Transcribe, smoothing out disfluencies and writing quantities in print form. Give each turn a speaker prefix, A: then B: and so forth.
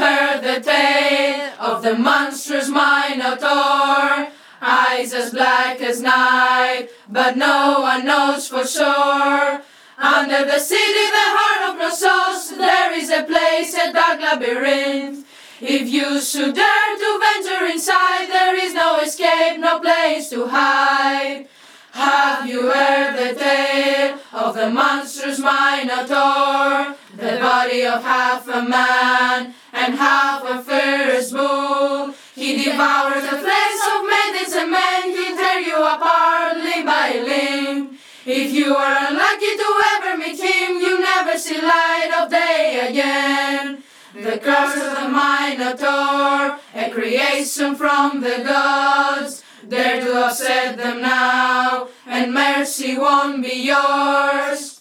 A: heard the tale of the monstrous Minotaur, eyes as black as night, but no one knows for sure. Under the city, the heart of Knossos, there is a place, a dark labyrinth. If you should dare to venture inside, there is no escape, no place to hide. Have you heard the tale of the monstrous Minotaur, the body of half a man and half a fierce bull? He devours the flesh of maidens and men, he'll tear you apart limb by limb. If you are unlucky to ever meet him, you'll never see light of day again. The curse of the Minotaur, a creation from the gods. Dare to upset them now, and mercy won't be yours.